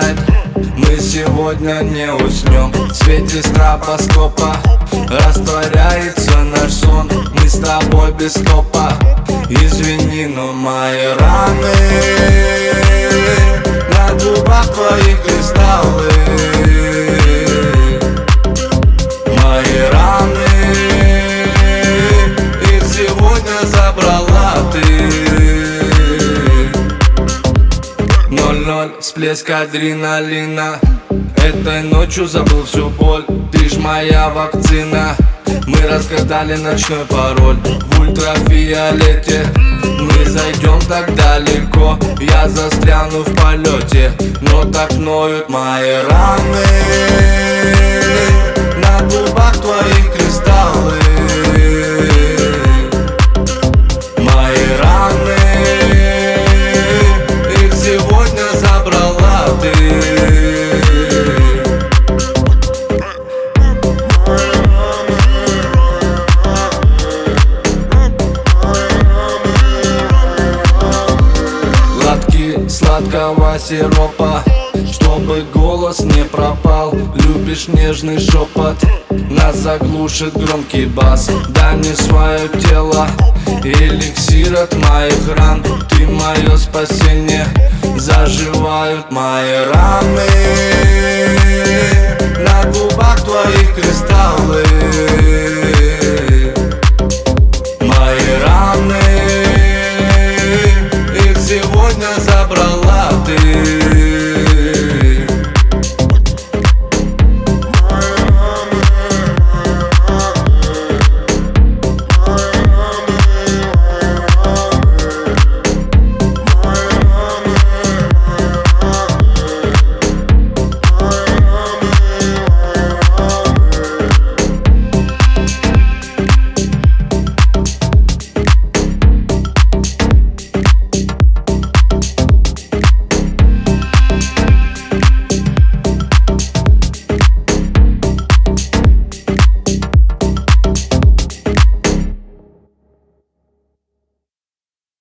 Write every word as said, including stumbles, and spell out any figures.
знает, мы сегодня не уснем. В свете стробоскопа растворяется наш сон. Мы с тобой без стопа. Извини, но мои раны, на губах твоих кристаллы. Мои раны, их сегодня забрала ты. Ноль-ноль, всплеск адреналина. Этой ночью забыл всю боль. Ты ж моя вакцина. Мы разгадали ночной пароль в ультрафиолете. Мы зайдем так далеко, я застряну в полете. Но так ноют мои раны, на губах твоих кристаллы. Мои раны, их сегодня забрала ты. Сладкого сиропа, чтобы голос не пропал. Любишь нежный шепот, нас заглушит громкий бас. Дай мне свое тело, эликсир от моих ран. Ты мое спасение, заживают мои раны. На губах твоих кристаллы.